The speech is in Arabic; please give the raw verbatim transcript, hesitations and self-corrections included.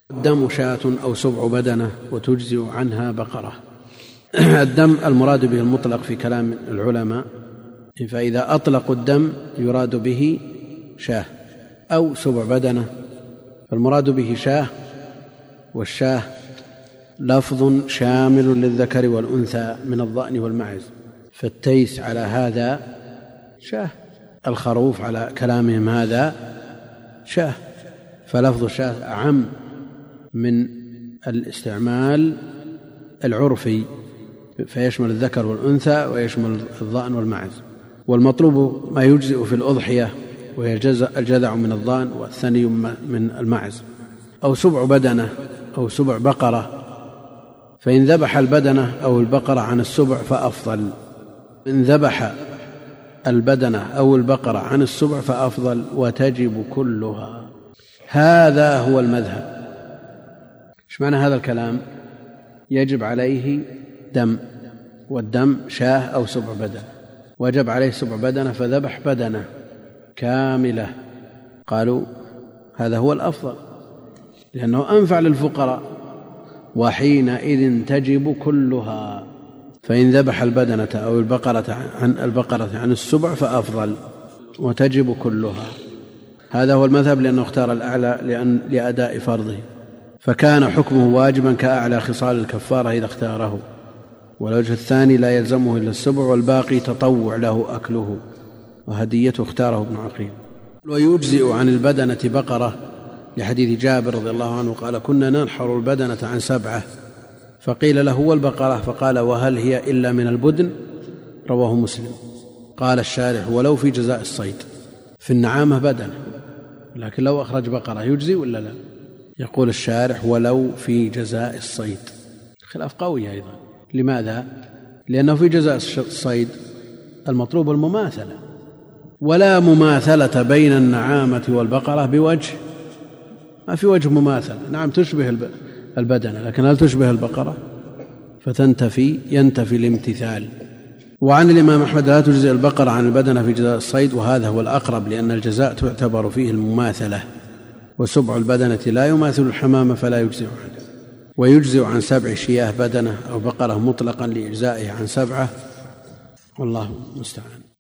الدم شاة أو سبع بدنة وتجزئ عنها بقرة. الدم المراد به المطلق في كلام العلماء، فإذا أطلقوا الدم يراد به شاة أو سبع بدنة، فالمراد به شاة، والشاة لفظ شامل للذكر والأنثى من الضأن والمعز، فالتيس على هذا شاة، الخروف على كلامهم هذا شاة، فلفظ الشاة أعم من الاستعمال العرفي، فيشمل الذكر والأنثى ويشمل الضأن والمعز. والمطلوب ما يجزئ في الأضحية، وهي الجذع من الضأن والثني من المعز، أو سبع بدنة أو سبع بقرة، فإن ذبح البدنة أو البقرة عن السبع فأفضل. إن ذبح البدنة أو البقرة عن السبع فأفضل، وتجب كلها. هذا هو المذهب. ايش معنى هذا الكلام؟ يجب عليه دم، والدم شاه أو سبع بدنة، وجب عليه سبع بدنة فذبح بدنة كاملة، قالوا هذا هو الأفضل لأنه أنفع للفقراء، وحينئذ تجب كلها. فإن ذبح البدنة أو البقرة عن البقرة عن السبع فأفضل، وتجب كلها. هذا هو المذهب لأنه اختار الأعلى لأن لأداء فرضه، فكان حكمه واجبا كأعلى خصال الكفارة إذا اختاره. والوجه الثاني لا يلزمه إلا السبع، والباقي تطوع له أكله، وهديته اختاره ابن عقيل. ويجزئ عن البدنة بقرة لحديث جابر رضي الله عنه قال: كنا ننحر البدنة عن سبعة، فقيل له: والبقرة؟ فقال: وهل هي إلا من البدن؟ رواه مسلم. قال الشارح: ولو في جزاء الصيد. في النعامة بدنة، لكن لو أخرج بقرة يجزي ولا لا؟ يقول الشارح: ولو في جزاء الصيد. خلاف قوي أيضا. لماذا؟ لأنه في جزاء الصيد المطلوب المماثلة، ولا مماثلة بين النعامة والبقرة بوجه، ما في وجه مماثلة. نعم تشبه البدنة، لكن هل تشبه البقرة؟ فتنتفي ينتفي الامتثال. وعن الإمام أحمد: لا تجزئ البقرة عن البدنة في جزاء الصيد، وهذا هو الأقرب، لأن الجزاء تعتبر فيه المماثلة، وسبع البدنة لا يماثل الحمامة فلا يجزئ عنه. ويجزئ عن سبع شياه بدنة أو بقرة مطلقا لإجزائه عن سبعة، والله المستعان.